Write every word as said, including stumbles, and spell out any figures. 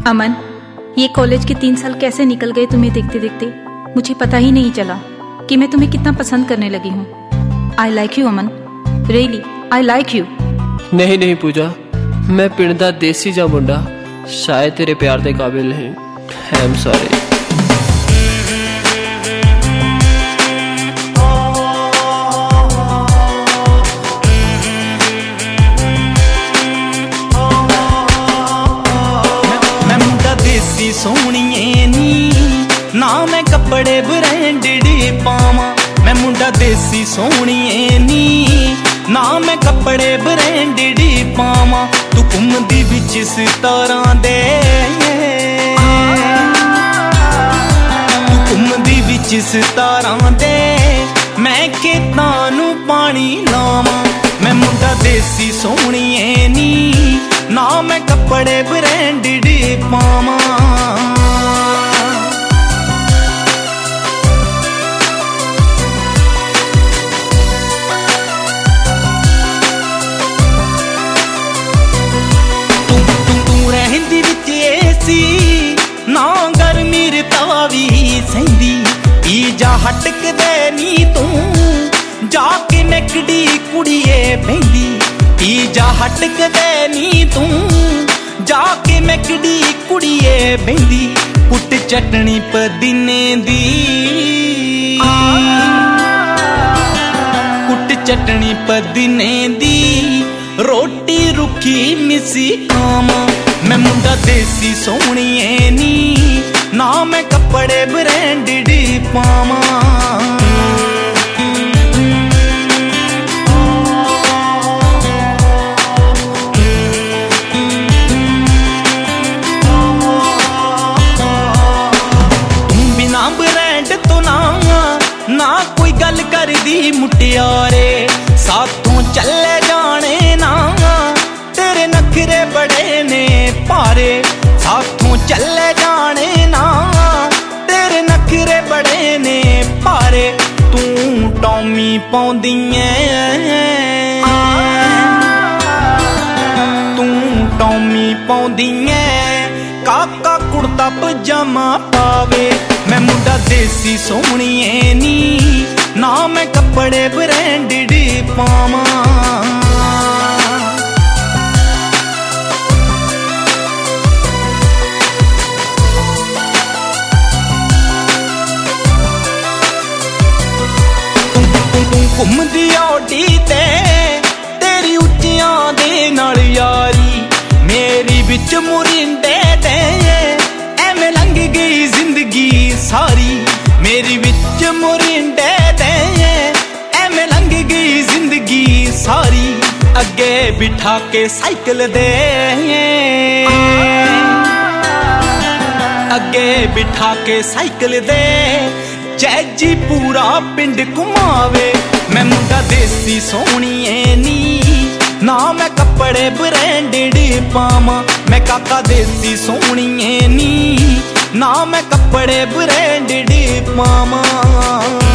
अमन, ये कॉलेज के तीन साल कैसे निकल गए तुम्हें देखते देखते मुझे पता ही नहीं चला कि मैं तुम्हें कितना पसंद करने लगी हूँ। I like you Aman, really I like you. नहीं नहीं पूजा, मैं पिंड दा देसी जा मुंडा शायद तेरे प्यार दे काबिल नहीं। I am sorry. सोहणीए नी ना मैं कपड़े ब्रांडेड पावां, मैं मुंडा देसी सोहणीए नी ना मैं कपड़े ब्रांडेड पावां। तू घुमदी विच सितारां दे, तू घुमदी विच सितारां दे, मैं खेतां नूं पानी लावां। मैं मुंडा देसी सोहणीए नी ना मैं कपड़े ब्रांडेड पावां। ना गर्मी रतावी सही पी जा हटक दे नी तू जाके मैकड़ी कुड़िए बहंदी। पी जा हटक दे नी तू जाके मैकड़ी कुड़िए बहंदी। पुट चटनी पदीने दी, पुट चटनी पदीने दी, रोटी रुखी मिसी खावां। मैं मुंडा देसी सोहणीए नी ना मैं कपड़े ब्रांडेड पावां। तू बिना ब्रांड तो ना ना कोई गल करदी मुटियारे, साथों चले जाने ना तेरे नखरे बड़े ने पारे। साथों चले जाने ना तेरे नखरे बड़े ने पारे। तू टॉमी पाउंदी ऐ, तू टॉमी पाउंदी ऐ, काका कुर्ता पजामा पावे। मैं मुंडा देसी सोहणीए नी ना मैं कपड़े ब्रांडेड पावां। घुमदी औडी ते तेरी उच्चियां दे नाल यारी, मेरी विच मुरिंडे ते एवें लंघ गई जिंदगी सारी। मेरी विच मुरिंडे ते एवें लंघ गई जिंदगी सारी। अगे बिठा के साइकिल दे, अगे बिठा के साइकिल दे, जैजी पूरा पिंड घुमावे। मैं मुंडा देसी सोहणीए नी ना मैं कपड़े ब्रांडेड पावां। मैं काका देसी सोहणीए नी ना मैं कपड़े ब्रांडेड पावां।